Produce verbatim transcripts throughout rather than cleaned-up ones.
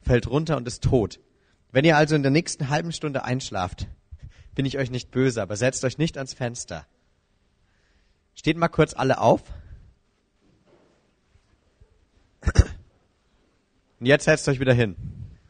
fällt runter und ist tot. Wenn ihr also in der nächsten halben Stunde einschlaft, bin ich euch nicht böse, aber setzt euch nicht ans Fenster. Steht mal kurz alle auf. Und jetzt setzt euch wieder hin.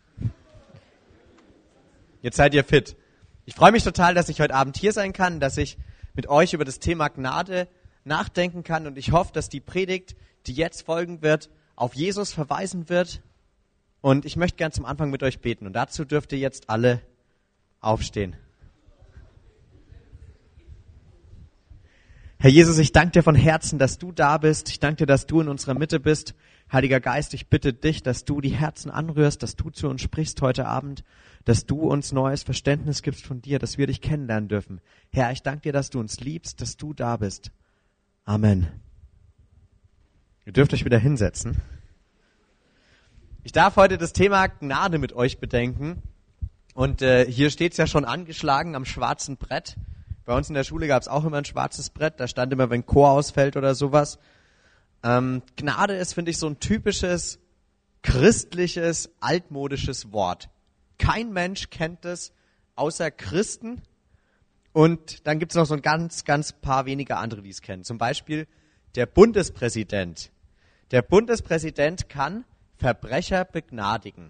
Jetzt seid ihr fit. Ich freue mich total, dass ich heute Abend hier sein kann, dass ich mit euch über das Thema Gnade nachdenken kann und ich hoffe, dass die Predigt, die jetzt folgen wird, auf Jesus verweisen wird. Und ich möchte gern zum Anfang mit euch beten und dazu dürft ihr jetzt alle aufstehen. Herr Jesus, ich danke dir von Herzen, dass du da bist. Ich danke dir, dass du in unserer Mitte bist. Heiliger Geist, ich bitte dich, dass du die Herzen anrührst, dass du zu uns sprichst heute Abend, dass du uns neues Verständnis gibst von dir, dass wir dich kennenlernen dürfen. Herr, ich danke dir, dass du uns liebst, dass du da bist. Amen. Ihr dürft euch wieder hinsetzen. Ich darf heute das Thema Gnade mit euch bedenken. Und äh, hier steht es ja schon angeschlagen am schwarzen Brett. Bei uns in der Schule gab es auch immer ein schwarzes Brett. Da stand immer, wenn Chor ausfällt oder sowas. Ähm, Gnade ist, finde ich, so ein typisches, christliches, altmodisches Wort. Kein Mensch kennt es, außer Christen. Und dann gibt es noch so ein ganz, ganz paar wenige andere, die es kennen. Zum Beispiel der Bundespräsident. Der Bundespräsident kann Verbrecher begnadigen.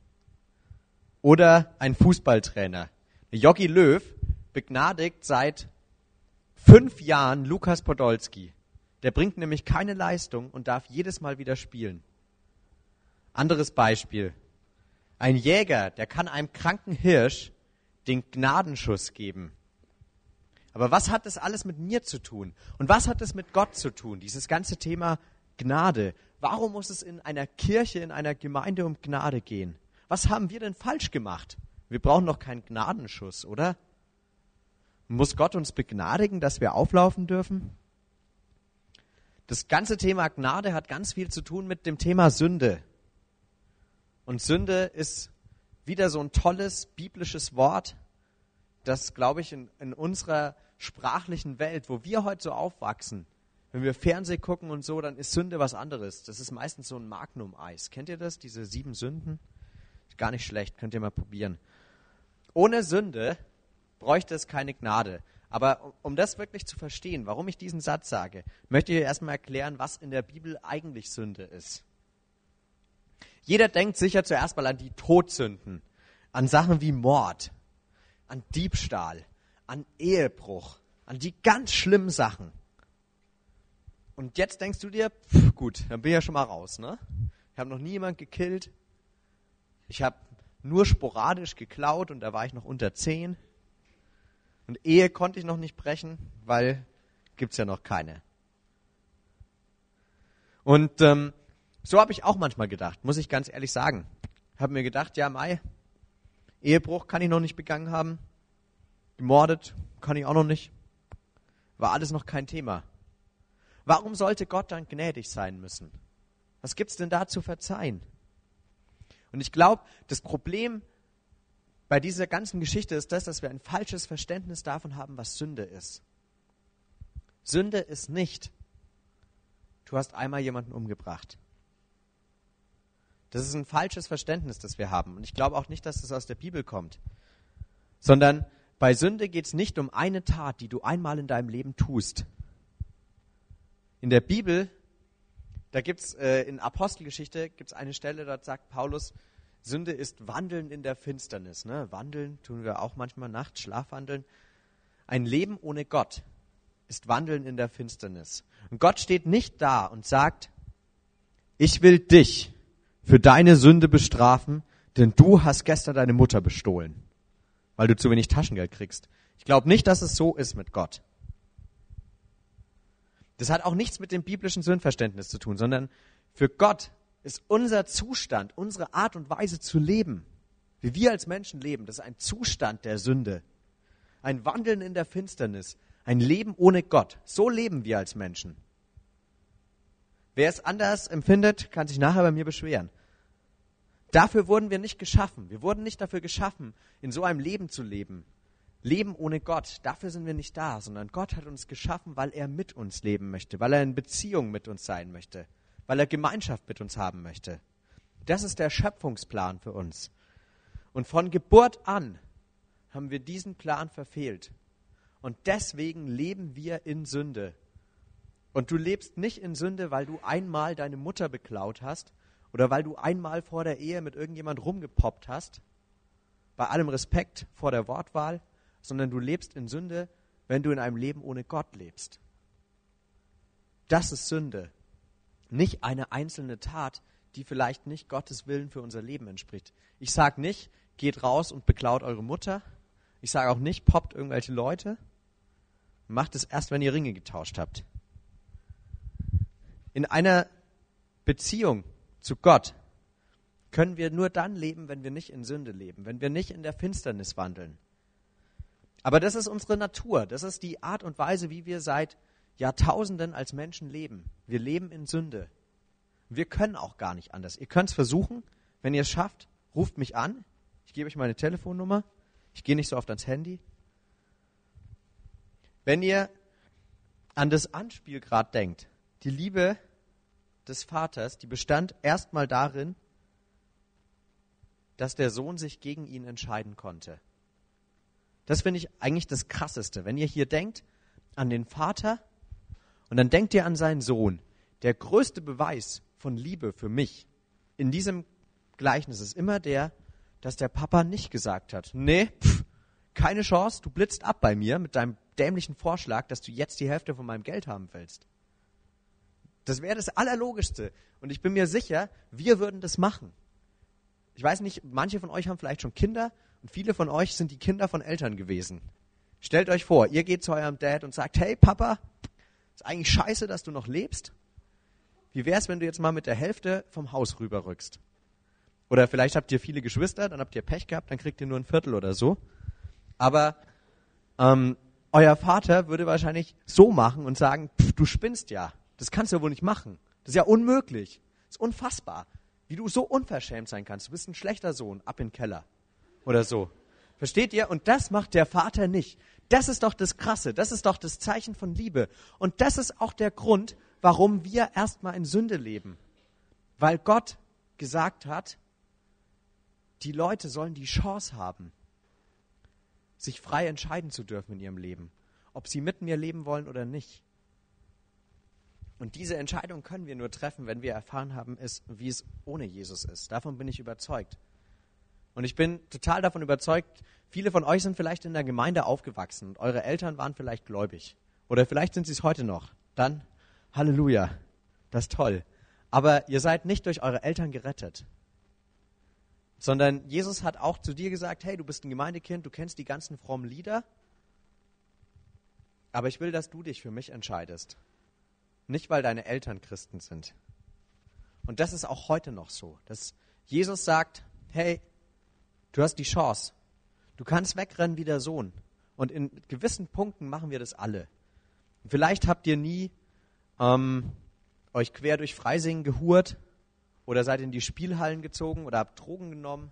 Oder ein Fußballtrainer. Jogi Löw begnadigt seit fünf Jahren Lukas Podolski. Der bringt nämlich keine Leistung und darf jedes Mal wieder spielen. Anderes Beispiel. Ein Jäger, der kann einem kranken Hirsch den Gnadenschuss geben. Aber was hat das alles mit mir zu tun? Und was hat es mit Gott zu tun? Dieses ganze Thema Gnade. Warum muss es in einer Kirche, in einer Gemeinde um Gnade gehen? Was haben wir denn falsch gemacht? Wir brauchen doch keinen Gnadenschuss, oder? Muss Gott uns begnadigen, dass wir auflaufen dürfen? Das ganze Thema Gnade hat ganz viel zu tun mit dem Thema Sünde. Und Sünde ist wieder so ein tolles biblisches Wort, das, glaube ich, in, in unserer sprachlichen Welt, wo wir heute so aufwachsen, wenn wir Fernsehen gucken und so, dann ist Sünde was anderes. Das ist meistens so ein Magnum-Eis. Kennt ihr das, diese sieben Sünden? Ist gar nicht schlecht, könnt ihr mal probieren. Ohne Sünde bräuchte es keine Gnade. Aber um das wirklich zu verstehen, warum ich diesen Satz sage, möchte ich erstmal erklären, was in der Bibel eigentlich Sünde ist. Jeder denkt sicher zuerst mal an die Todsünden, an Sachen wie Mord, an Diebstahl, an Ehebruch, an die ganz schlimmen Sachen. Und jetzt denkst du dir, pff, gut, dann bin ich ja schon mal raus, ne? Ich habe noch nie jemanden gekillt, ich habe nur sporadisch geklaut und da war ich noch unter zehn. Und Ehe konnte ich noch nicht brechen, weil gibt's ja noch keine. Und ähm, so habe ich auch manchmal gedacht, muss ich ganz ehrlich sagen. Habe mir gedacht, ja Mai, Ehebruch kann ich noch nicht begangen haben, gemordet kann ich auch noch nicht, war alles noch kein Thema. Warum sollte Gott dann gnädig sein müssen? Was gibt's denn da zu verzeihen? Und ich glaube, das Problem bei dieser ganzen Geschichte ist das, dass wir ein falsches Verständnis davon haben, was Sünde ist. Sünde ist nicht, du hast einmal jemanden umgebracht. Das ist ein falsches Verständnis, das wir haben. Und ich glaube auch nicht, dass das aus der Bibel kommt. Sondern bei Sünde geht es nicht um eine Tat, die du einmal in deinem Leben tust. In der Bibel, da gibt es äh, in Apostelgeschichte gibt's eine Stelle, dort sagt Paulus, Sünde ist Wandeln in der Finsternis. Ne? Wandeln tun wir auch manchmal nachts, Schlafwandeln. Ein Leben ohne Gott ist Wandeln in der Finsternis. Und Gott steht nicht da und sagt, ich will dich für deine Sünde bestrafen, denn du hast gestern deine Mutter bestohlen, weil du zu wenig Taschengeld kriegst. Ich glaube nicht, dass es so ist mit Gott. Das hat auch nichts mit dem biblischen Sündverständnis zu tun, sondern für Gott ist unser Zustand, unsere Art und Weise zu leben, wie wir als Menschen leben, das ist ein Zustand der Sünde. Ein Wandeln in der Finsternis, ein Leben ohne Gott. So leben wir als Menschen. Wer es anders empfindet, kann sich nachher bei mir beschweren. Dafür wurden wir nicht geschaffen. Wir wurden nicht dafür geschaffen, in so einem Leben zu leben. Leben ohne Gott, dafür sind wir nicht da, sondern Gott hat uns geschaffen, weil er mit uns leben möchte, weil er in Beziehung mit uns sein möchte, weil er Gemeinschaft mit uns haben möchte. Das ist der Schöpfungsplan für uns. Und von Geburt an haben wir diesen Plan verfehlt. Und deswegen leben wir in Sünde. Und du lebst nicht in Sünde, weil du einmal deine Mutter beklaut hast oder weil du einmal vor der Ehe mit irgendjemand rumgepoppt hast, bei allem Respekt vor der Wortwahl, sondern du lebst in Sünde, wenn du in einem Leben ohne Gott lebst. Das ist Sünde. Nicht eine einzelne Tat, die vielleicht nicht Gottes Willen für unser Leben entspricht. Ich sage nicht, geht raus und beklaut eure Mutter. Ich sage auch nicht, poppt irgendwelche Leute. Macht es erst, wenn ihr Ringe getauscht habt. In einer Beziehung zu Gott können wir nur dann leben, wenn wir nicht in Sünde leben, wenn wir nicht in der Finsternis wandeln. Aber das ist unsere Natur, das ist die Art und Weise, wie wir seit Jahrtausenden als Menschen leben. Wir leben in Sünde. Wir können auch gar nicht anders. Ihr könnt es versuchen, wenn ihr es schafft, ruft mich an. Ich gebe euch meine Telefonnummer. Ich gehe nicht so oft ans Handy. Wenn ihr an das Anspiel gerade denkt, die Liebe des Vaters, die bestand erstmal darin, dass der Sohn sich gegen ihn entscheiden konnte. Das finde ich eigentlich das Krasseste. Wenn ihr hier denkt an den Vater und dann denkt ihr an seinen Sohn, der größte Beweis von Liebe für mich in diesem Gleichnis ist immer der, dass der Papa nicht gesagt hat, nee, pff, keine Chance, du blitzt ab bei mir mit deinem dämlichen Vorschlag, dass du jetzt die Hälfte von meinem Geld haben willst. Das wäre das Allerlogischste. Und ich bin mir sicher, wir würden das machen. Ich weiß nicht, manche von euch haben vielleicht schon Kinder und viele von euch sind die Kinder von Eltern gewesen. Stellt euch vor, ihr geht zu eurem Dad und sagt, hey Papa, ist eigentlich scheiße, dass du noch lebst. Wie wär's, wenn du jetzt mal mit der Hälfte vom Haus rüberrückst? Oder vielleicht habt ihr viele Geschwister, dann habt ihr Pech gehabt, dann kriegt ihr nur ein Viertel oder so. Aber ähm, euer Vater würde wahrscheinlich so machen und sagen, pff, du spinnst ja, das kannst du ja wohl nicht machen. Das ist ja unmöglich, das ist unfassbar, wie du so unverschämt sein kannst. Du bist ein schlechter Sohn, ab in den Keller oder so. Versteht ihr? Und das macht der Vater nicht. Das ist doch das Krasse, das ist doch das Zeichen von Liebe. Und das ist auch der Grund, warum wir erstmal in Sünde leben. Weil Gott gesagt hat, die Leute sollen die Chance haben, sich frei entscheiden zu dürfen in ihrem Leben, ob sie mit mir leben wollen oder nicht. Und diese Entscheidung können wir nur treffen, wenn wir erfahren haben, ist, wie es ohne Jesus ist. Davon bin ich überzeugt. Und ich bin total davon überzeugt, viele von euch sind vielleicht in der Gemeinde aufgewachsen und eure Eltern waren vielleicht gläubig. Oder vielleicht sind sie es heute noch. Dann, Halleluja, das ist toll. Aber ihr seid nicht durch eure Eltern gerettet. Sondern Jesus hat auch zu dir gesagt, hey, du bist ein Gemeindekind, du kennst die ganzen frommen Lieder, aber ich will, dass du dich für mich entscheidest. Nicht, weil deine Eltern Christen sind. Und das ist auch heute noch so, dass Jesus sagt, hey, du hast die Chance. Du kannst wegrennen wie der Sohn. Und in gewissen Punkten machen wir das alle. Vielleicht habt ihr nie ähm, euch quer durch Freising gehurt oder seid in die Spielhallen gezogen oder habt Drogen genommen.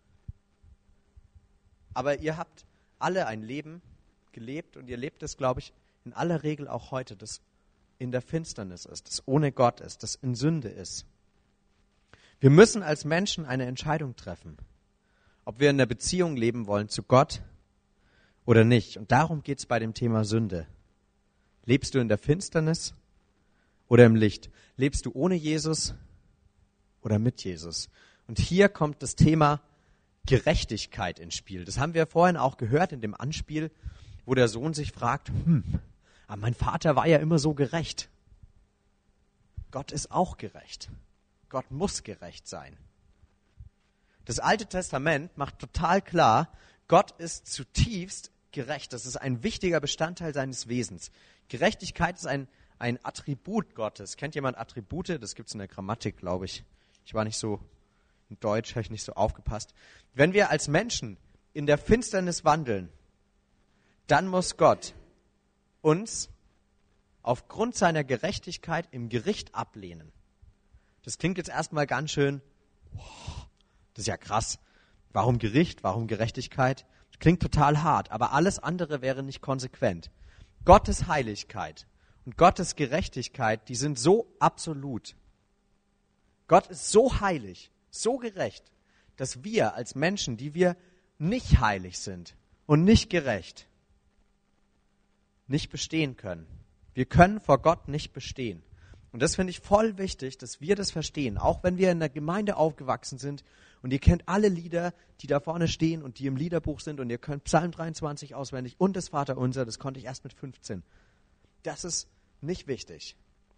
Aber ihr habt alle ein Leben gelebt und ihr lebt es, glaube ich, in aller Regel auch heute, das in der Finsternis ist, das ohne Gott ist, das in Sünde ist. Wir müssen als Menschen eine Entscheidung treffen, ob wir in der Beziehung leben wollen zu Gott oder nicht. Und darum geht es bei dem Thema Sünde. Lebst du in der Finsternis oder im Licht? Lebst du ohne Jesus oder mit Jesus? Und hier kommt das Thema Gerechtigkeit ins Spiel. Das haben wir vorhin auch gehört in dem Anspiel, wo der Sohn sich fragt, hm, aber mein Vater war ja immer so gerecht. Gott ist auch gerecht. Gott muss gerecht sein. Das Alte Testament macht total klar, Gott ist zutiefst gerecht. Das ist ein wichtiger Bestandteil seines Wesens. Gerechtigkeit ist ein, ein Attribut Gottes. Kennt jemand Attribute? Das gibt es in der Grammatik, glaube ich. Ich war nicht so, in Deutsch habe ich nicht so aufgepasst. Wenn wir als Menschen in der Finsternis wandeln, dann muss Gott uns aufgrund seiner Gerechtigkeit im Gericht ablehnen. Das klingt jetzt erstmal ganz schön, oh, das ist ja krass. Warum Gericht? Warum Gerechtigkeit? Das klingt total hart, aber alles andere wäre nicht konsequent. Gottes Heiligkeit und Gottes Gerechtigkeit, die sind so absolut. Gott ist so heilig, so gerecht, dass wir als Menschen, die wir nicht heilig sind und nicht gerecht, nicht bestehen können. Wir können vor Gott nicht bestehen. Und das finde ich voll wichtig, dass wir das verstehen, auch wenn wir in der Gemeinde aufgewachsen sind und ihr kennt alle Lieder, die da vorne stehen und die im Liederbuch sind und ihr könnt Psalm dreiundzwanzig auswendig und das Vaterunser, das konnte ich erst mit fünfzehn. Das ist nicht wichtig.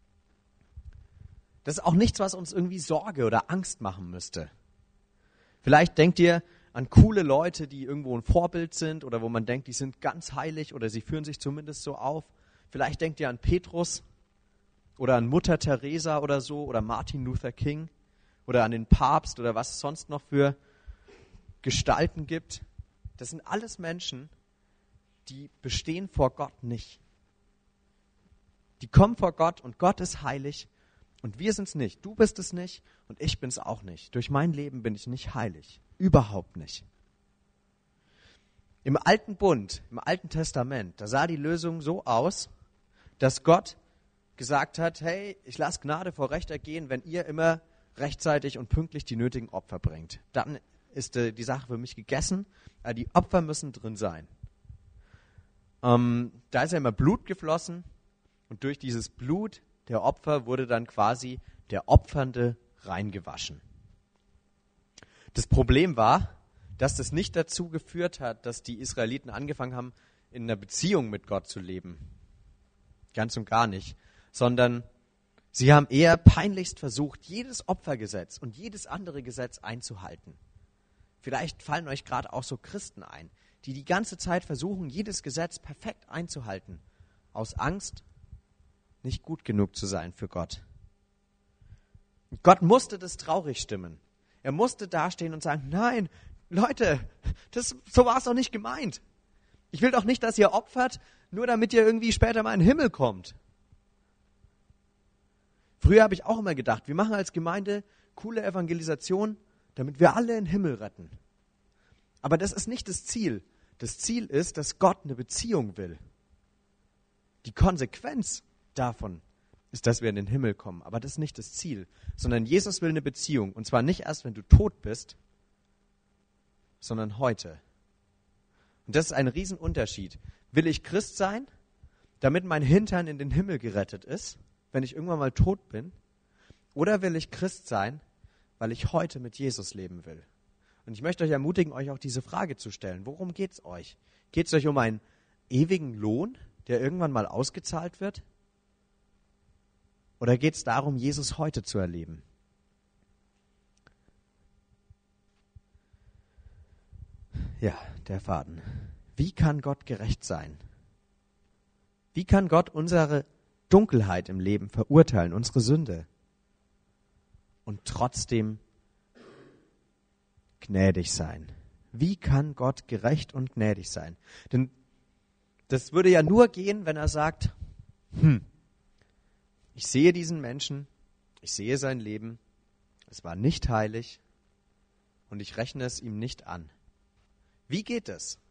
Das ist auch nichts, was uns irgendwie Sorge oder Angst machen müsste. Vielleicht denkt ihr an coole Leute, die irgendwo ein Vorbild sind oder wo man denkt, die sind ganz heilig oder sie führen sich zumindest so auf. Vielleicht denkt ihr an Petrus oder an Mutter Teresa oder so oder Martin Luther King oder an den Papst oder was es sonst noch für Gestalten gibt. Das sind alles Menschen, die bestehen vor Gott nicht. Die kommen vor Gott und Gott ist heilig und wir sind es nicht. Du bist es nicht und ich bin es auch nicht. Durch mein Leben bin ich nicht heilig. Überhaupt nicht. Im Alten Bund, im Alten Testament, da sah die Lösung so aus, dass Gott gesagt hat, hey, ich lasse Gnade vor Recht ergehen, wenn ihr immer rechtzeitig und pünktlich die nötigen Opfer bringt. Dann ist äh, die Sache für mich gegessen. Äh, die Opfer müssen drin sein. Ähm, da ist ja immer Blut geflossen und durch dieses Blut der Opfer wurde dann quasi der Opfernde reingewaschen. Das Problem war, dass das nicht dazu geführt hat, dass die Israeliten angefangen haben, in einer Beziehung mit Gott zu leben. Ganz und gar nicht. Sondern sie haben eher peinlichst versucht, jedes Opfergesetz und jedes andere Gesetz einzuhalten. Vielleicht fallen euch gerade auch so Christen ein, die die ganze Zeit versuchen, jedes Gesetz perfekt einzuhalten, aus Angst, nicht gut genug zu sein für Gott. Und Gott musste das traurig stimmen. Er musste dastehen und sagen, nein, Leute, das, so war es doch nicht gemeint. Ich will doch nicht, dass ihr opfert, nur damit ihr irgendwie später mal in den Himmel kommt. Früher habe ich auch immer gedacht, wir machen als Gemeinde coole Evangelisation, damit wir alle in den Himmel retten. Aber das ist nicht das Ziel. Das Ziel ist, dass Gott eine Beziehung will. Die Konsequenz davon ist, dass wir in den Himmel kommen. Aber das ist nicht das Ziel, sondern Jesus will eine Beziehung. Und zwar nicht erst, wenn du tot bist, sondern heute. Und das ist ein Riesenunterschied. Will ich Christ sein, damit mein Hintern in den Himmel gerettet ist, wenn ich irgendwann mal tot bin? Oder will ich Christ sein, weil ich heute mit Jesus leben will? Und ich möchte euch ermutigen, euch auch diese Frage zu stellen. Worum geht es euch? Geht es euch um einen ewigen Lohn, der irgendwann mal ausgezahlt wird? Oder geht es darum, Jesus heute zu erleben? Ja, der Faden. Wie kann Gott gerecht sein? Wie kann Gott unsere Dunkelheit im Leben verurteilen, unsere Sünde, und trotzdem gnädig sein? Wie kann Gott gerecht und gnädig sein? Denn das würde ja nur gehen, wenn er sagt, hm, ich sehe diesen Menschen, ich sehe sein Leben, es war nicht heilig und ich rechne es ihm nicht an. Wie geht es?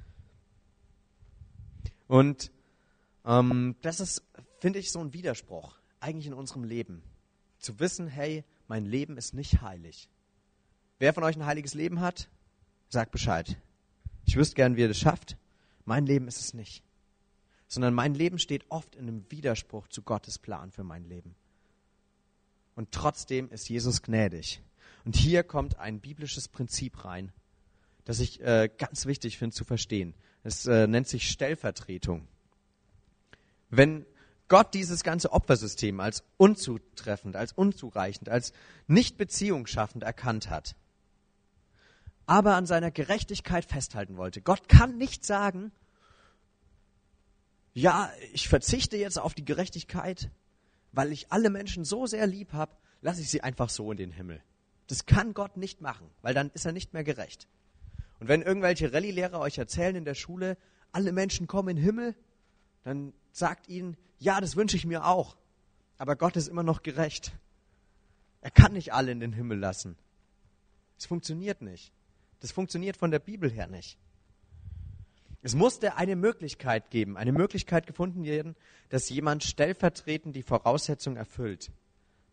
Und ähm, das ist, finde ich, so ein Widerspruch eigentlich in unserem Leben. Zu wissen, hey, mein Leben ist nicht heilig. Wer von euch ein heiliges Leben hat, sagt Bescheid. Ich wüsste gern, wie ihr das schafft. Mein Leben ist es nicht. Sondern mein Leben steht oft in einem Widerspruch zu Gottes Plan für mein Leben. Und trotzdem ist Jesus gnädig. Und hier kommt ein biblisches Prinzip rein, das ich äh, ganz wichtig finde zu verstehen. Es äh, nennt sich Stellvertretung. Wenn Gott dieses ganze Opfersystem als unzutreffend, als unzureichend, als nicht beziehungsschaffend erkannt hat, aber an seiner Gerechtigkeit festhalten wollte. Gott kann nicht sagen, ja, ich verzichte jetzt auf die Gerechtigkeit, weil ich alle Menschen so sehr lieb habe, lasse ich sie einfach so in den Himmel. Das kann Gott nicht machen, weil dann ist er nicht mehr gerecht. Und wenn irgendwelche Rallye-Lehrer euch erzählen in der Schule, alle Menschen kommen in den Himmel, dann sagt ihnen, ja, das wünsche ich mir auch. Aber Gott ist immer noch gerecht. Er kann nicht alle in den Himmel lassen. Es funktioniert nicht. Das funktioniert von der Bibel her nicht. Es musste eine Möglichkeit geben, eine Möglichkeit gefunden werden, dass jemand stellvertretend die Voraussetzung erfüllt,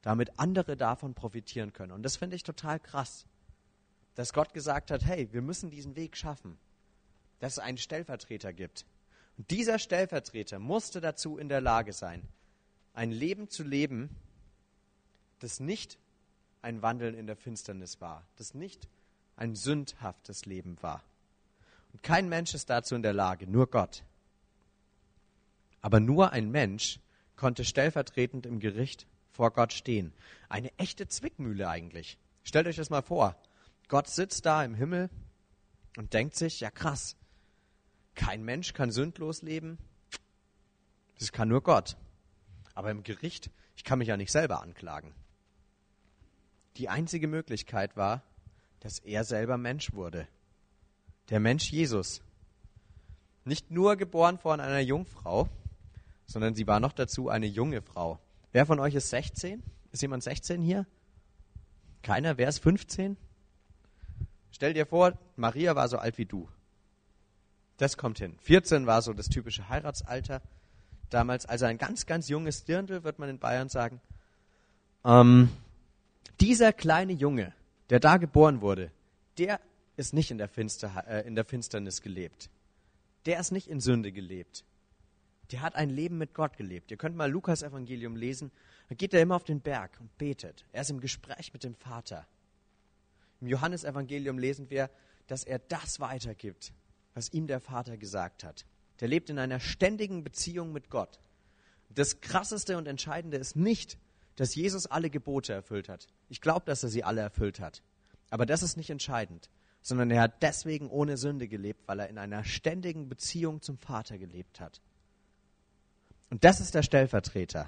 damit andere davon profitieren können. Und das finde ich total krass, dass Gott gesagt hat, hey, wir müssen diesen Weg schaffen, dass es einen Stellvertreter gibt. Und dieser Stellvertreter musste dazu in der Lage sein, ein Leben zu leben, das nicht ein Wandeln in der Finsternis war, das nicht ein sündhaftes Leben war. Und kein Mensch ist dazu in der Lage, nur Gott. Aber nur ein Mensch konnte stellvertretend im Gericht vor Gott stehen. Eine echte Zwickmühle eigentlich. Stellt euch das mal vor. Gott sitzt da im Himmel und denkt sich, ja krass, kein Mensch kann sündlos leben. Das kann nur Gott. Aber im Gericht, ich kann mich ja nicht selber anklagen. Die einzige Möglichkeit war, dass er selber Mensch wurde. Der Mensch Jesus. Nicht nur geboren von einer Jungfrau, sondern sie war noch dazu eine junge Frau. Wer von euch ist sechzehn? Ist jemand sechzehn hier? Keiner? Wer ist fünfzehn? Stell dir vor, Maria war so alt wie du. Das kommt hin. vierzehn war so das typische Heiratsalter. Damals, also ein ganz, ganz junges Dirndl, wird man in Bayern sagen. Ähm, dieser kleine Junge, der da geboren wurde, der ist nicht in der, Finster, äh, in der Finsternis gelebt. Der ist nicht in Sünde gelebt. Der hat ein Leben mit Gott gelebt. Ihr könnt mal Lukas Evangelium lesen. Da geht er immer auf den Berg und betet. Er ist im Gespräch mit dem Vater. Im Johannes Evangelium lesen wir, dass er das weitergibt, was ihm der Vater gesagt hat. Der lebt in einer ständigen Beziehung mit Gott. Das Krasseste und Entscheidende ist nicht, dass Jesus alle Gebote erfüllt hat. Ich glaube, dass er sie alle erfüllt hat. Aber das ist nicht entscheidend, sondern er hat deswegen ohne Sünde gelebt, weil er in einer ständigen Beziehung zum Vater gelebt hat. Und das ist der Stellvertreter.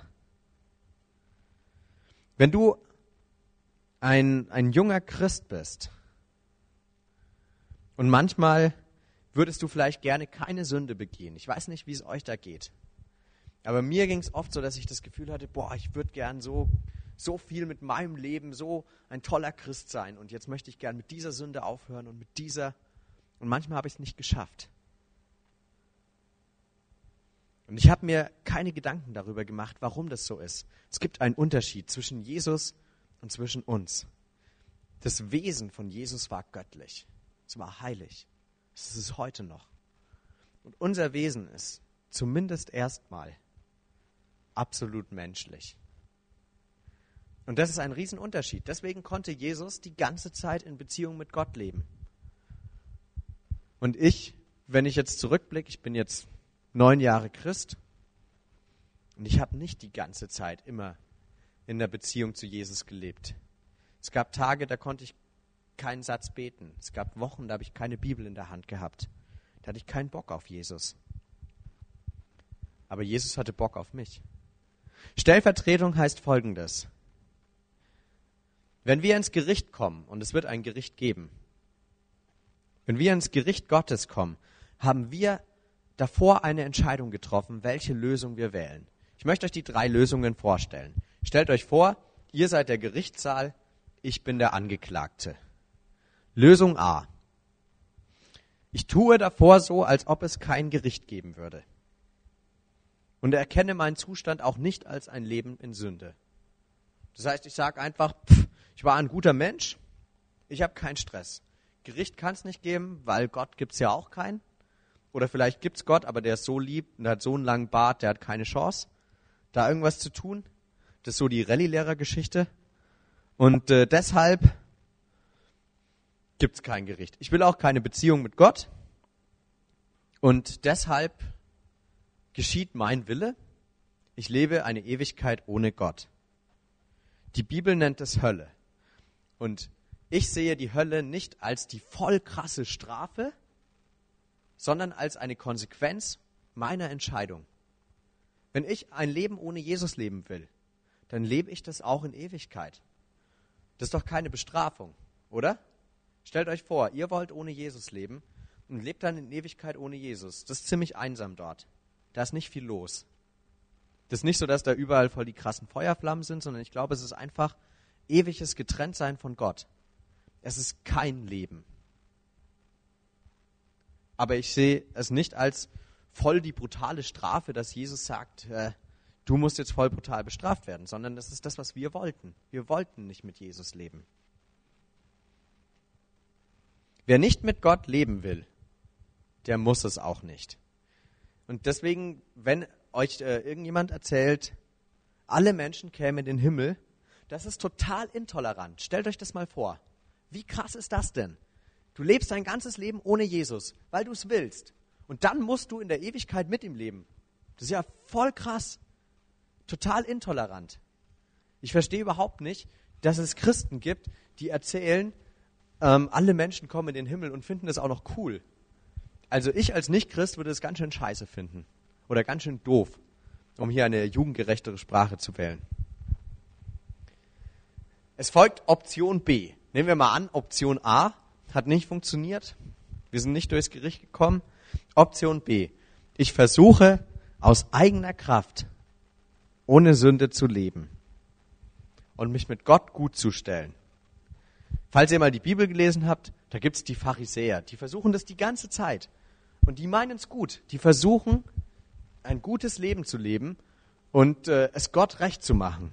Wenn du ein, ein junger Christ bist und manchmal würdest du vielleicht gerne keine Sünde begehen. Ich weiß nicht, wie es euch da geht. Aber mir ging es oft so, dass ich das Gefühl hatte, boah, ich würde gern so, so viel mit meinem Leben, so ein toller Christ sein. Und jetzt möchte ich gern mit dieser Sünde aufhören und mit dieser. Und manchmal habe ich es nicht geschafft. Und ich habe mir keine Gedanken darüber gemacht, warum das so ist. Es gibt einen Unterschied zwischen Jesus und zwischen uns. Das Wesen von Jesus war göttlich. Es war heilig. Es ist es heute noch. Und unser Wesen ist zumindest erstmal absolut menschlich. Und das ist ein Riesenunterschied. Deswegen konnte Jesus die ganze Zeit in Beziehung mit Gott leben. Und ich, wenn ich jetzt zurückblicke, ich bin jetzt neun Jahre Christ und ich habe nicht die ganze Zeit immer in der Beziehung zu Jesus gelebt. Es gab Tage, da konnte ich keinen Satz beten. Es gab Wochen, da habe ich keine Bibel in der Hand gehabt. Da hatte ich keinen Bock auf Jesus. Aber Jesus hatte Bock auf mich. Stellvertretung heißt Folgendes. Wenn wir ins Gericht kommen, und es wird ein Gericht geben, wenn wir ins Gericht Gottes kommen, haben wir davor eine Entscheidung getroffen, welche Lösung wir wählen. Ich möchte euch die drei Lösungen vorstellen. Stellt euch vor, ihr seid der Gerichtssaal, ich bin der Angeklagte. Lösung A. Ich tue davor so, als ob es kein Gericht geben würde. Und erkenne meinen Zustand auch nicht als ein Leben in Sünde. Das heißt, ich sage einfach, pff, ich war ein guter Mensch, ich habe keinen Stress. Gericht kann es nicht geben, weil Gott gibt es ja auch keinen. Oder vielleicht gibt es Gott, aber der ist so lieb und der hat so einen langen Bart, der hat keine Chance, da irgendwas zu tun. Das ist so die Rallye-Lehrer-Geschichte. Und äh, deshalb gibt es kein Gericht. Ich will auch keine Beziehung mit Gott. Und deshalb geschieht mein Wille. Ich lebe eine Ewigkeit ohne Gott. Die Bibel nennt es Hölle. Und ich sehe die Hölle nicht als die voll krasse Strafe, sondern als eine Konsequenz meiner Entscheidung. Wenn ich ein Leben ohne Jesus leben will, dann lebe ich das auch in Ewigkeit. Das ist doch keine Bestrafung, oder? Stellt euch vor, ihr wollt ohne Jesus leben und lebt dann in Ewigkeit ohne Jesus. Das ist ziemlich einsam dort. Da ist nicht viel los. Das ist nicht so, dass da überall voll die krassen Feuerflammen sind, sondern ich glaube, es ist einfach ewiges Getrenntsein von Gott. Es ist kein Leben. Aber ich sehe es nicht als voll die brutale Strafe, dass Jesus sagt, äh, du musst jetzt voll brutal bestraft werden, sondern das ist das, was wir wollten. Wir wollten nicht mit Jesus leben. Wer nicht mit Gott leben will, der muss es auch nicht. Und deswegen, wenn euch äh, irgendjemand erzählt, alle Menschen kämen in den Himmel, das ist total intolerant. Stellt euch das mal vor. Wie krass ist das denn? Du lebst dein ganzes Leben ohne Jesus, weil du es willst. Und dann musst du in der Ewigkeit mit ihm leben. Das ist ja voll krass. Total intolerant. Ich verstehe überhaupt nicht, dass es Christen gibt, die erzählen, ähm, alle Menschen kommen in den Himmel und finden das auch noch cool. Also ich als Nicht-Christ würde es ganz schön scheiße finden. Oder ganz schön doof, um hier eine jugendgerechtere Sprache zu wählen. Es folgt Option B. Nehmen wir mal an, Option A hat nicht funktioniert. Wir sind nicht durchs Gericht gekommen. Option B. Ich versuche aus eigener Kraft ohne Sünde zu leben und mich mit Gott gut zu stellen. Falls ihr mal die Bibel gelesen habt, da gibt es die Pharisäer, die versuchen das die ganze Zeit. Und die meinen es gut. Die versuchen, ein gutes Leben zu leben und äh, es Gott recht zu machen.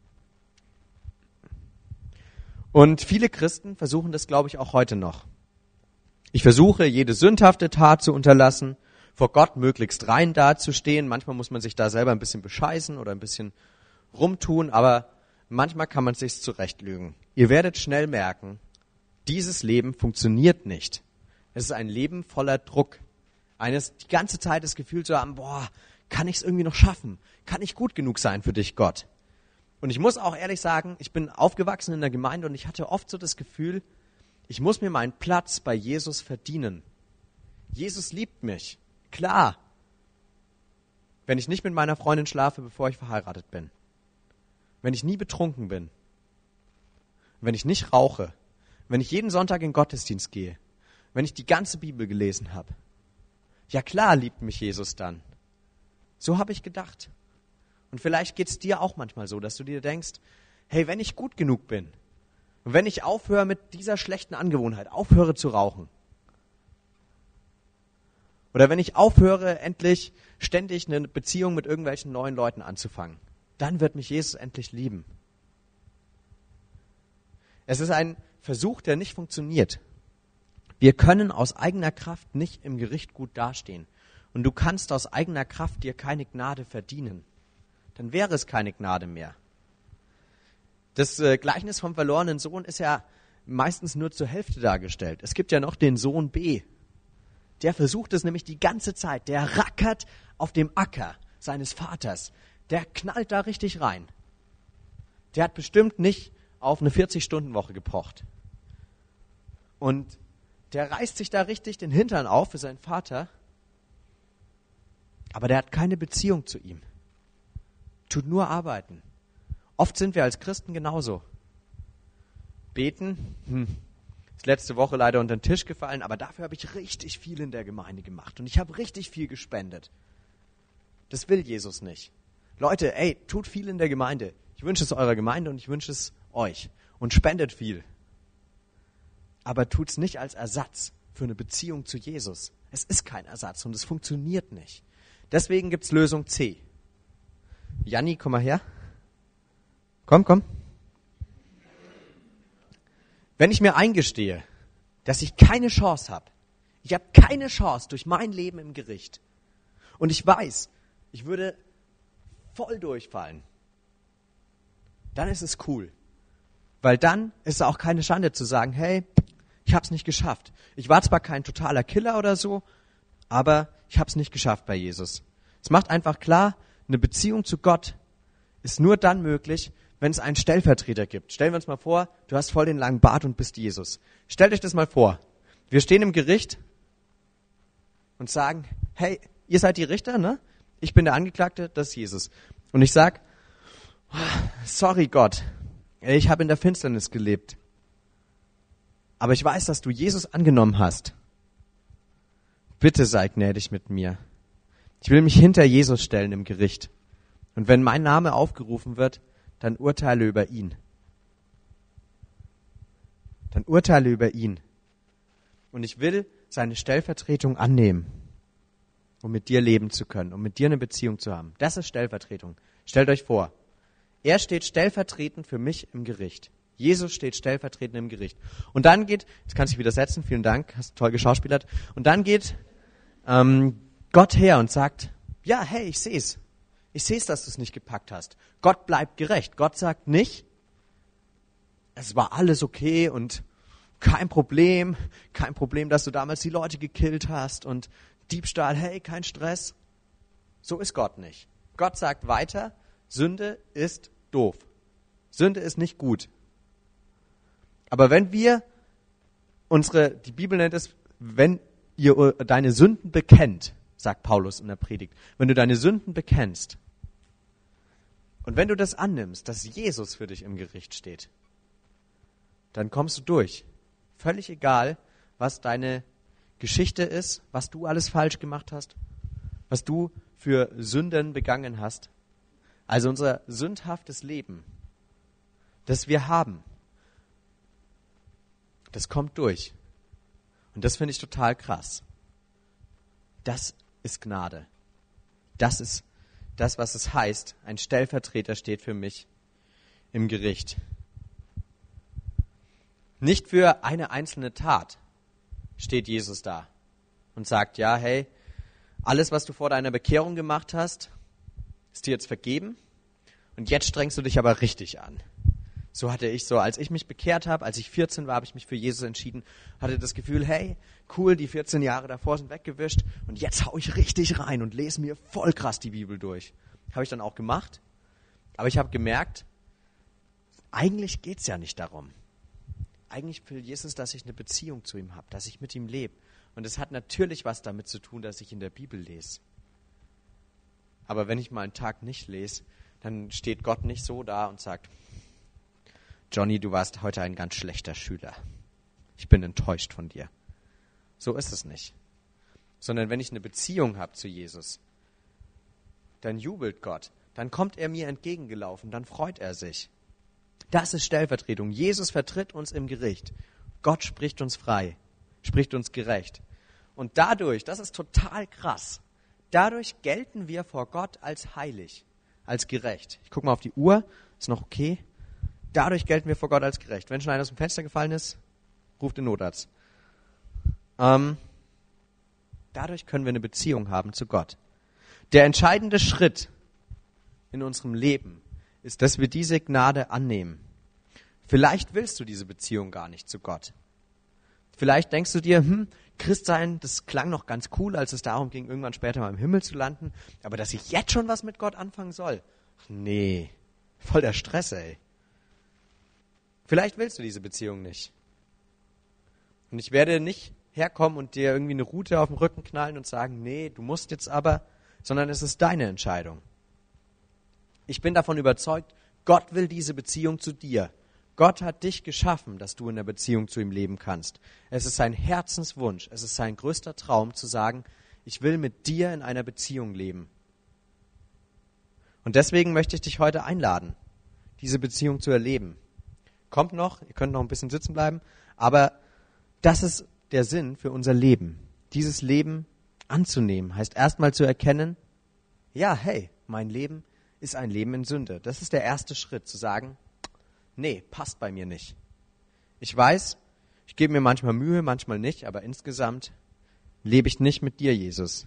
Und viele Christen versuchen das, glaube ich, auch heute noch. Ich versuche, jede sündhafte Tat zu unterlassen, vor Gott möglichst rein dazustehen. Manchmal muss man sich da selber ein bisschen bescheißen oder ein bisschen rumtun, aber manchmal kann man es sich zurechtlügen. Ihr werdet schnell merken, dieses Leben funktioniert nicht. Es ist ein Leben voller Druck. Eines, die ganze Zeit das Gefühl zu haben, boah, kann ich es irgendwie noch schaffen? Kann ich gut genug sein für dich, Gott? Und ich muss auch ehrlich sagen, ich bin aufgewachsen in der Gemeinde und ich hatte oft so das Gefühl, ich muss mir meinen Platz bei Jesus verdienen. Jesus liebt mich. Klar. Wenn ich nicht mit meiner Freundin schlafe, bevor ich verheiratet bin. Wenn ich nie betrunken bin. Wenn ich nicht rauche. Wenn ich jeden Sonntag in den Gottesdienst gehe. Wenn ich die ganze Bibel gelesen habe. Ja klar liebt mich Jesus dann. So habe ich gedacht. Und vielleicht geht es dir auch manchmal so, dass du dir denkst, hey, wenn ich gut genug bin und wenn ich aufhöre mit dieser schlechten Angewohnheit, aufhöre zu rauchen oder wenn ich aufhöre, endlich ständig eine Beziehung mit irgendwelchen neuen Leuten anzufangen, dann wird mich Jesus endlich lieben. Es ist ein Versuch, der nicht funktioniert. Wir können aus eigener Kraft nicht im Gericht gut dastehen. Und du kannst aus eigener Kraft dir keine Gnade verdienen. Dann wäre es keine Gnade mehr. Das äh, Gleichnis vom verlorenen Sohn ist ja meistens nur zur Hälfte dargestellt. Es gibt ja noch den Sohn B. Der versucht es nämlich die ganze Zeit. Der rackert auf dem Acker seines Vaters. Der knallt da richtig rein. Der hat bestimmt nicht auf eine vierzig-Stunden-Woche gepocht. Und der reißt sich da richtig den Hintern auf für seinen Vater, aber der hat keine Beziehung zu ihm. Tut nur arbeiten. Oft sind wir als Christen genauso. Beten, hm, ist letzte Woche leider unter den Tisch gefallen, aber dafür habe ich richtig viel in der Gemeinde gemacht und ich habe richtig viel gespendet. Das will Jesus nicht. Leute, ey, tut viel in der Gemeinde. Ich wünsche es eurer Gemeinde und ich wünsche es euch. Und spendet viel. Aber tut's nicht als Ersatz für eine Beziehung zu Jesus. Es ist kein Ersatz und es funktioniert nicht. Deswegen gibt's Lösung C. Janni, komm mal her. Komm, komm. Wenn ich mir eingestehe, dass ich keine Chance habe, ich habe keine Chance durch mein Leben im Gericht und ich weiß, ich würde voll durchfallen, dann ist es cool. Weil dann ist es auch keine Schande zu sagen, hey, ich habe es nicht geschafft. Ich war zwar kein totaler Killer oder so, aber ich habe es nicht geschafft bei Jesus. Es macht einfach klar, eine Beziehung zu Gott ist nur dann möglich, wenn es einen Stellvertreter gibt. Stellen wir uns mal vor, du hast voll den langen Bart und bist Jesus. Stellt euch das mal vor. Wir stehen im Gericht und sagen, hey, ihr seid die Richter, ne? Ich bin der Angeklagte, das ist Jesus. Und ich sag, sorry Gott, ich habe in der Finsternis gelebt. Aber ich weiß, dass du Jesus angenommen hast. Bitte sei gnädig mit mir. Ich will mich hinter Jesus stellen im Gericht. Und wenn mein Name aufgerufen wird, dann urteile über ihn. Dann urteile über ihn. Und ich will seine Stellvertretung annehmen, um mit dir leben zu können, um mit dir eine Beziehung zu haben. Das ist Stellvertretung. Stellt euch vor, er steht stellvertretend für mich im Gericht. Jesus steht stellvertretend im Gericht. Und dann geht, jetzt kannst du dich wieder setzen, vielen Dank, hast toll geschauspielert. Und dann geht ähm, Gott her und sagt, ja, hey, ich seh's. Ich seh's, dass du es nicht gepackt hast. Gott bleibt gerecht. Gott sagt nicht, es war alles okay und kein Problem, kein Problem, dass du damals die Leute gekillt hast und Diebstahl, hey, kein Stress. So ist Gott nicht. Gott sagt weiter, Sünde ist doof. Sünde ist nicht gut. Aber wenn wir unsere, die Bibel nennt es, wenn ihr deine Sünden bekennt, sagt Paulus in der Predigt, wenn du deine Sünden bekennst und wenn du das annimmst, dass Jesus für dich im Gericht steht, dann kommst du durch. Völlig egal, was deine Geschichte ist, was du alles falsch gemacht hast, was du für Sünden begangen hast. Also unser sündhaftes Leben, das wir haben, das kommt durch. Und das finde ich total krass. Das ist Gnade. Das ist das, was es heißt. Ein Stellvertreter steht für mich im Gericht. Nicht für eine einzelne Tat steht Jesus da und sagt, ja, hey, alles, was du vor deiner Bekehrung gemacht hast, ist dir jetzt vergeben und jetzt strengst du dich aber richtig an. So hatte ich so, als ich mich bekehrt habe, als ich vierzehn war, habe ich mich für Jesus entschieden, hatte das Gefühl, hey, cool, die vierzehn Jahre davor sind weggewischt und jetzt hau ich richtig rein und lese mir voll krass die Bibel durch. Habe ich dann auch gemacht, aber ich habe gemerkt, eigentlich geht es ja nicht darum. Eigentlich will Jesus, dass ich eine Beziehung zu ihm habe, dass ich mit ihm lebe. Und es hat natürlich was damit zu tun, dass ich in der Bibel lese. Aber wenn ich mal einen Tag nicht lese, dann steht Gott nicht so da und sagt, Johnny, du warst heute ein ganz schlechter Schüler. Ich bin enttäuscht von dir. So ist es nicht. Sondern wenn ich eine Beziehung habe zu Jesus, dann jubelt Gott, dann kommt er mir entgegengelaufen, dann freut er sich. Das ist Stellvertretung. Jesus vertritt uns im Gericht. Gott spricht uns frei, spricht uns gerecht. Und dadurch, das ist total krass, dadurch gelten wir vor Gott als heilig, als gerecht. Ich gucke mal auf die Uhr, ist noch okay. Dadurch gelten wir vor Gott als gerecht. Wenn schon einer aus dem Fenster gefallen ist, ruft den Notarzt. Ähm, dadurch können wir eine Beziehung haben zu Gott. Der entscheidende Schritt in unserem Leben ist, dass wir diese Gnade annehmen. Vielleicht willst du diese Beziehung gar nicht zu Gott. Vielleicht denkst du dir, hm, Christsein, das klang noch ganz cool, als es darum ging, irgendwann später mal im Himmel zu landen. Aber dass ich jetzt schon was mit Gott anfangen soll? Nee, voll der Stress, ey. Vielleicht willst du diese Beziehung nicht. Und ich werde nicht herkommen und dir irgendwie eine Rute auf den Rücken knallen und sagen, nee, du musst jetzt aber, sondern es ist deine Entscheidung. Ich bin davon überzeugt, Gott will diese Beziehung zu dir. Gott hat dich geschaffen, dass du in der Beziehung zu ihm leben kannst. Es ist sein Herzenswunsch, es ist sein größter Traum zu sagen, ich will mit dir in einer Beziehung leben. Und deswegen möchte ich dich heute einladen, diese Beziehung zu erleben. Kommt noch, ihr könnt noch ein bisschen sitzen bleiben, aber das ist der Sinn für unser Leben. Dieses Leben anzunehmen, heißt erstmal zu erkennen, ja, hey, mein Leben ist ein Leben in Sünde. Das ist der erste Schritt, zu sagen, nee, passt bei mir nicht. Ich weiß, ich gebe mir manchmal Mühe, manchmal nicht, aber insgesamt lebe ich nicht mit dir, Jesus.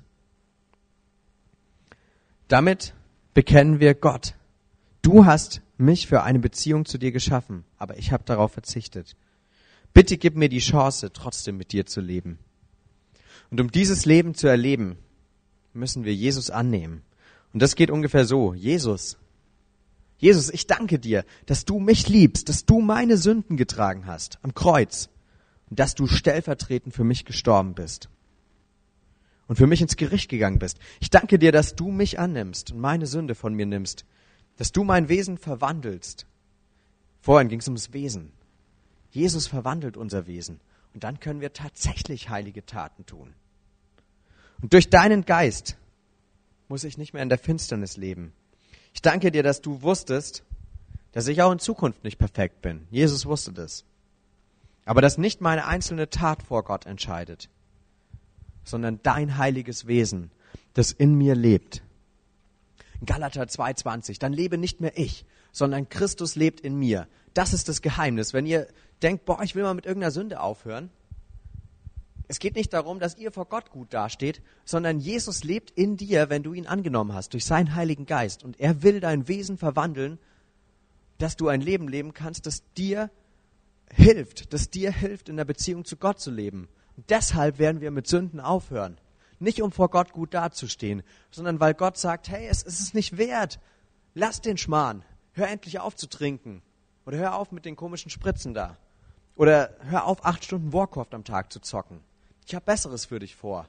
Damit bekennen wir Gott. Du hast mich für eine Beziehung zu dir geschaffen, aber ich habe darauf verzichtet. Bitte gib mir die Chance, trotzdem mit dir zu leben. Und um dieses Leben zu erleben, müssen wir Jesus annehmen. Und das geht ungefähr so. Jesus, Jesus, ich danke dir, dass du mich liebst, dass du meine Sünden getragen hast am Kreuz und dass du stellvertretend für mich gestorben bist und für mich ins Gericht gegangen bist. Ich danke dir, dass du mich annimmst und meine Sünde von mir nimmst, dass du mein Wesen verwandelst. Vorhin ging es ums Wesen. Jesus verwandelt unser Wesen und dann können wir tatsächlich heilige Taten tun. Und durch deinen Geist muss ich nicht mehr in der Finsternis leben. Ich danke dir, dass du wusstest, dass ich auch in Zukunft nicht perfekt bin. Jesus wusste das. Aber dass nicht meine einzelne Tat vor Gott entscheidet, sondern dein heiliges Wesen, das in mir lebt. Galater zwei zwanzig, dann lebe nicht mehr ich, sondern Christus lebt in mir. Das ist das Geheimnis. Wenn ihr denkt, boah, ich will mal mit irgendeiner Sünde aufhören, es geht nicht darum, dass ihr vor Gott gut dasteht, sondern Jesus lebt in dir, wenn du ihn angenommen hast, durch seinen Heiligen Geist. Und er will dein Wesen verwandeln, dass du ein Leben leben kannst, das dir hilft, das dir hilft, in der Beziehung zu Gott zu leben. Und deshalb werden wir mit Sünden aufhören. Nicht um vor Gott gut dazustehen, sondern weil Gott sagt, hey, es ist es nicht wert. Lass den Schmarrn. Hör endlich auf zu trinken. Oder hör auf mit den komischen Spritzen da. Oder hör auf, acht Stunden Warcraft am Tag zu zocken. Ich habe Besseres für dich vor.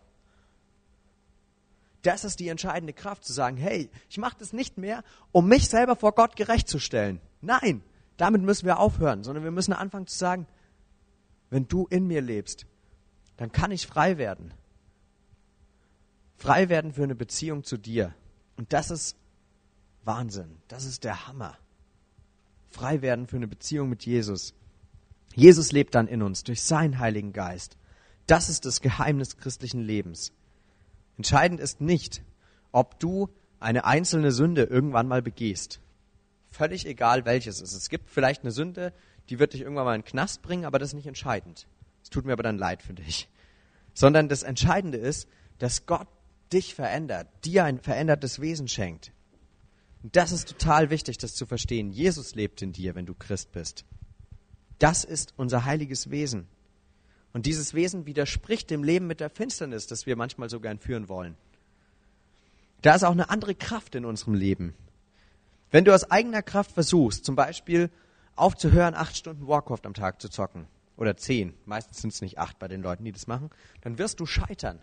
Das ist die entscheidende Kraft, zu sagen, hey, ich mache das nicht mehr, um mich selber vor Gott gerecht zu stellen. Nein, damit müssen wir aufhören, sondern wir müssen anfangen zu sagen, wenn du in mir lebst, dann kann ich frei werden. Frei werden für eine Beziehung zu dir. Und das ist Wahnsinn, das ist der Hammer. Frei werden für eine Beziehung mit Jesus. Jesus lebt dann in uns durch seinen Heiligen Geist. Das ist das Geheimnis christlichen Lebens. Entscheidend ist nicht, ob du eine einzelne Sünde irgendwann mal begehst. Völlig egal, welches es ist. Es gibt vielleicht eine Sünde, die wird dich irgendwann mal in den Knast bringen, aber das ist nicht entscheidend. Es tut mir aber dann leid für dich. Sondern das Entscheidende ist, dass Gott dich verändert, dir ein verändertes Wesen schenkt. Und das ist total wichtig, das zu verstehen. Jesus lebt in dir, wenn du Christ bist. Das ist unser heiliges Wesen. Und dieses Wesen widerspricht dem Leben mit der Finsternis, das wir manchmal so gern führen wollen. Da ist auch eine andere Kraft in unserem Leben. Wenn du aus eigener Kraft versuchst, zum Beispiel aufzuhören, acht Stunden Warcraft am Tag zu zocken, oder zehn, meistens sind es nicht acht bei den Leuten, die das machen, dann wirst du scheitern.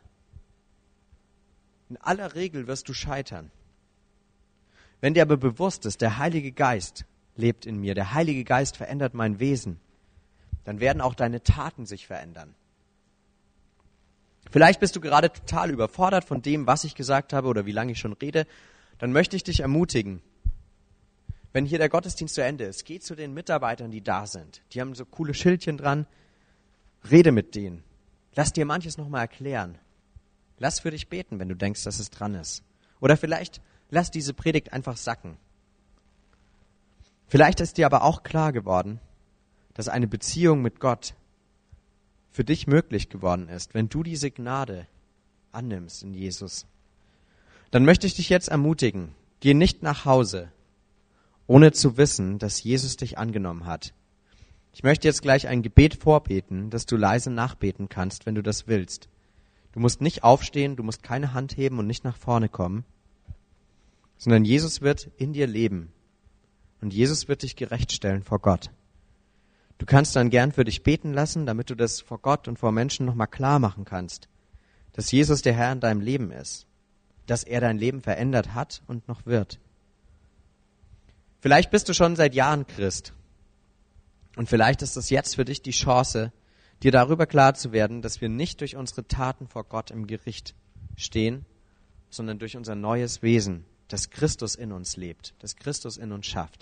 In aller Regel wirst du scheitern. Wenn dir aber bewusst ist, der Heilige Geist lebt in mir, der Heilige Geist verändert mein Wesen, dann werden auch deine Taten sich verändern. Vielleicht bist du gerade total überfordert von dem, was ich gesagt habe oder wie lange ich schon rede. Dann möchte ich dich ermutigen, wenn hier der Gottesdienst zu Ende ist, geh zu den Mitarbeitern, die da sind. Die haben so coole Schildchen dran. Rede mit denen. Lass dir manches nochmal erklären. Lass für dich beten, wenn du denkst, dass es dran ist. Oder vielleicht lass diese Predigt einfach sacken. Vielleicht ist dir aber auch klar geworden, dass eine Beziehung mit Gott für dich möglich geworden ist, wenn du diese Gnade annimmst in Jesus. Dann möchte ich dich jetzt ermutigen, geh nicht nach Hause, ohne zu wissen, dass Jesus dich angenommen hat. Ich möchte jetzt gleich ein Gebet vorbeten, das du leise nachbeten kannst, wenn du das willst. Du musst nicht aufstehen, du musst keine Hand heben und nicht nach vorne kommen, sondern Jesus wird in dir leben und Jesus wird dich gerechtstellen vor Gott. Du kannst dann gern für dich beten lassen, damit du das vor Gott und vor Menschen nochmal klar machen kannst, dass Jesus der Herr in deinem Leben ist, dass er dein Leben verändert hat und noch wird. Vielleicht bist du schon seit Jahren Christ und vielleicht ist es jetzt für dich die Chance, dir darüber klar zu werden, dass wir nicht durch unsere Taten vor Gott im Gericht stehen, sondern durch unser neues Wesen, das Christus in uns lebt, das Christus in uns schafft.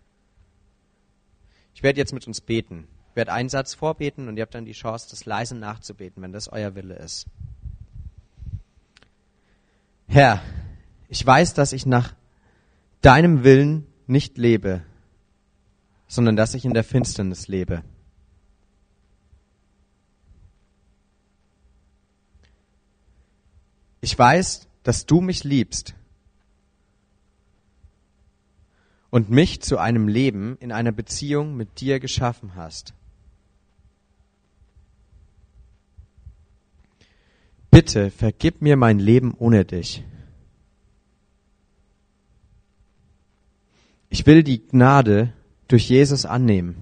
Ich werde jetzt mit uns beten. Ich werde einen Satz vorbeten und ihr habt dann die Chance, das leise nachzubeten, wenn das euer Wille ist. Herr, ich weiß, dass ich nach deinem Willen nicht lebe, sondern dass ich in der Finsternis lebe. Ich weiß, dass du mich liebst und mich zu einem Leben in einer Beziehung mit dir geschaffen hast. Bitte vergib mir mein Leben ohne dich. Ich will die Gnade durch Jesus annehmen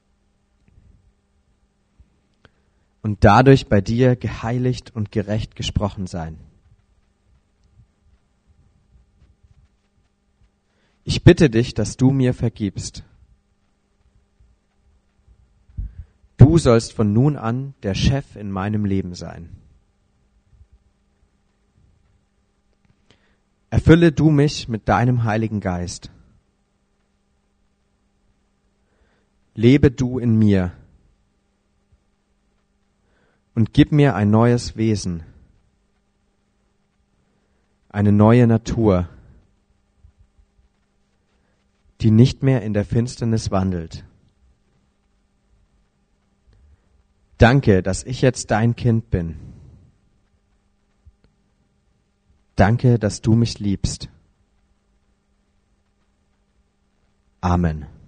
und dadurch bei dir geheiligt und gerecht gesprochen sein. Ich bitte dich, dass du mir vergibst. Du sollst von nun an der Chef in meinem Leben sein. Erfülle du mich mit deinem Heiligen Geist. Lebe du in mir und gib mir ein neues Wesen, eine neue Natur, die nicht mehr in der Finsternis wandelt. Danke, dass ich jetzt dein Kind bin. Danke, dass du mich liebst. Amen.